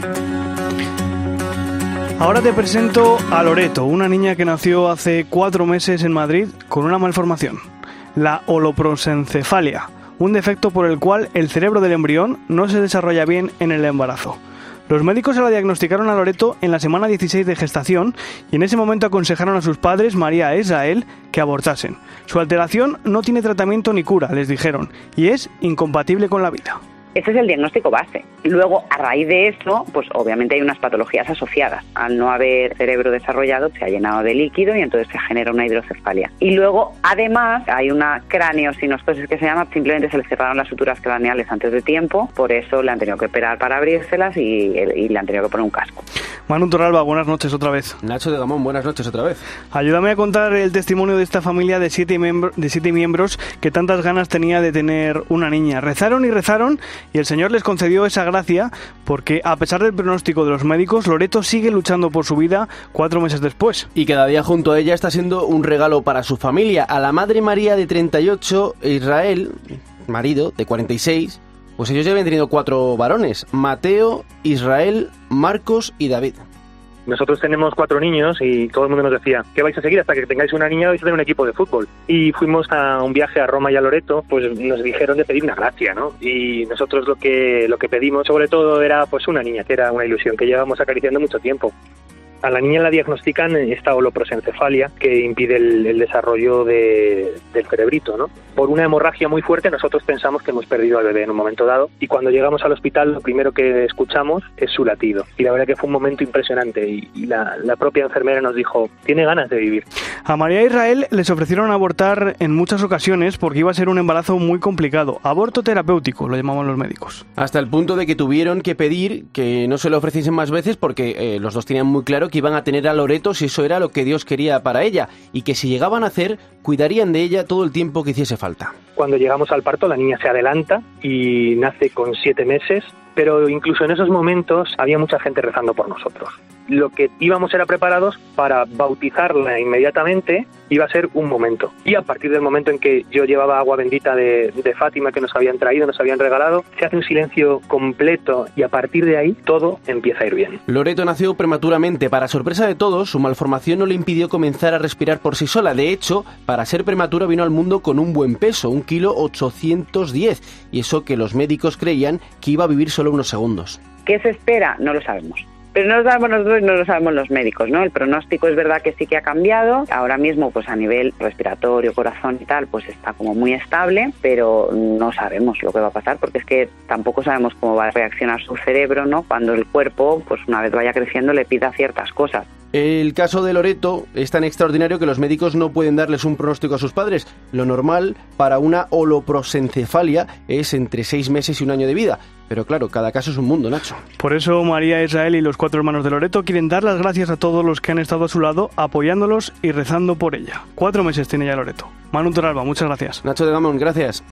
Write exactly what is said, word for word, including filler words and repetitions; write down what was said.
Ahora te presento a Loreto, una niña que nació hace cuatro meses en Madrid con una malformación, la holoprosencefalia, un defecto por el cual el cerebro del embrión no se desarrolla bien en el embarazo. Los médicos se la diagnosticaron a Loreto en la semana dieciséis de gestación y en ese momento aconsejaron a sus padres, María e Israel, que abortasen. Su alteración no tiene tratamiento ni cura, les dijeron, y es incompatible con la vida. Ese es el diagnóstico base. Luego, a raíz de eso, pues obviamente hay unas patologías asociadas. Al no haber cerebro desarrollado, se ha llenado de líquido y entonces se genera una hidrocefalia. Y luego, además, hay una craneosinostosis que se llama, simplemente se le cerraron las suturas craneales antes de tiempo, por eso le han tenido que operar para abrírselas y, y le han tenido que poner un casco. Manu Torralba, buenas noches otra vez. Nacho de Gamón, buenas noches otra vez. Ayúdame a contar el testimonio de esta familia de siete, miembro, de siete miembros que tantas ganas tenía de tener una niña. Rezaron y rezaron y el Señor les concedió esa gracia porque, a pesar del pronóstico de los médicos, Loreto sigue luchando por su vida cuatro meses después. Y cada día junto a ella está siendo un regalo para su familia. A la madre María de treinta y ocho, Israel, marido de cuarenta y seis, pues ellos ya habían tenido cuatro varones: Mateo, Israel, Marcos y David. Nosotros tenemos cuatro niños y todo el mundo nos decía que vais a seguir hasta que tengáis una niña, vais a tener un equipo de fútbol. Y fuimos a un viaje a Roma y a Loreto, pues nos dijeron de pedir una gracia, ¿no? Y nosotros lo que lo que pedimos sobre todo era pues una niña, que era una ilusión que llevábamos acariciando mucho tiempo. A la niña la diagnostican esta holoprosencefalia que impide el, el desarrollo de, del cerebrito, ¿no? Por una hemorragia muy fuerte nosotros pensamos que hemos perdido al bebé en un momento dado y cuando llegamos al hospital lo primero que escuchamos es su latido. Y la verdad que fue un momento impresionante y, y la, la propia enfermera nos dijo, tiene ganas de vivir. A María e Israel les ofrecieron abortar en muchas ocasiones porque iba a ser un embarazo muy complicado. Aborto terapéutico, lo llamaban los médicos. Hasta el punto de que tuvieron que pedir que no se lo ofreciesen más veces porque eh, los dos tenían muy claro que iban a tener a Loreto si eso era lo que Dios quería para ella y que si llegaban a hacer, cuidarían de ella todo el tiempo que hiciese falta. Cuando llegamos al parto la niña se adelanta y nace con siete meses, pero incluso en esos momentos había mucha gente rezando por nosotros. Lo que íbamos era preparados para bautizarla inmediatamente, iba a ser un momento. Y a partir del momento en que yo llevaba agua bendita de, de Fátima que nos habían traído, nos habían regalado, se hace un silencio completo y a partir de ahí todo empieza a ir bien. Loreto nació prematuramente. Para sorpresa de todos, su malformación no le impidió comenzar a respirar por sí sola. De hecho, para ser prematura vino al mundo con un buen peso, un kilo ochocientos diez, y eso que los médicos creían que iba a vivir solo unos segundos. ¿Qué se espera? No lo sabemos. Pero no lo sabemos nosotros y no lo sabemos los médicos, ¿no? El pronóstico es verdad que sí que ha cambiado. Ahora mismo, pues a nivel respiratorio, corazón y tal, pues está como muy estable, pero no sabemos lo que va a pasar porque es que tampoco sabemos cómo va a reaccionar su cerebro, ¿no? Cuando el cuerpo, pues una vez vaya creciendo, le pida ciertas cosas. El caso de Loreto es tan extraordinario que los médicos no pueden darles un pronóstico a sus padres. Lo normal para una holoprosencefalia es entre seis meses y un año de vida. Pero claro, cada caso es un mundo, Nacho. Por eso María, Israel y los cuatro hermanos de Loreto quieren dar las gracias a todos los que han estado a su lado, apoyándolos y rezando por ella. Cuatro meses tiene ya Loreto. Manu Torralba, muchas gracias. Nacho de Gamón, gracias.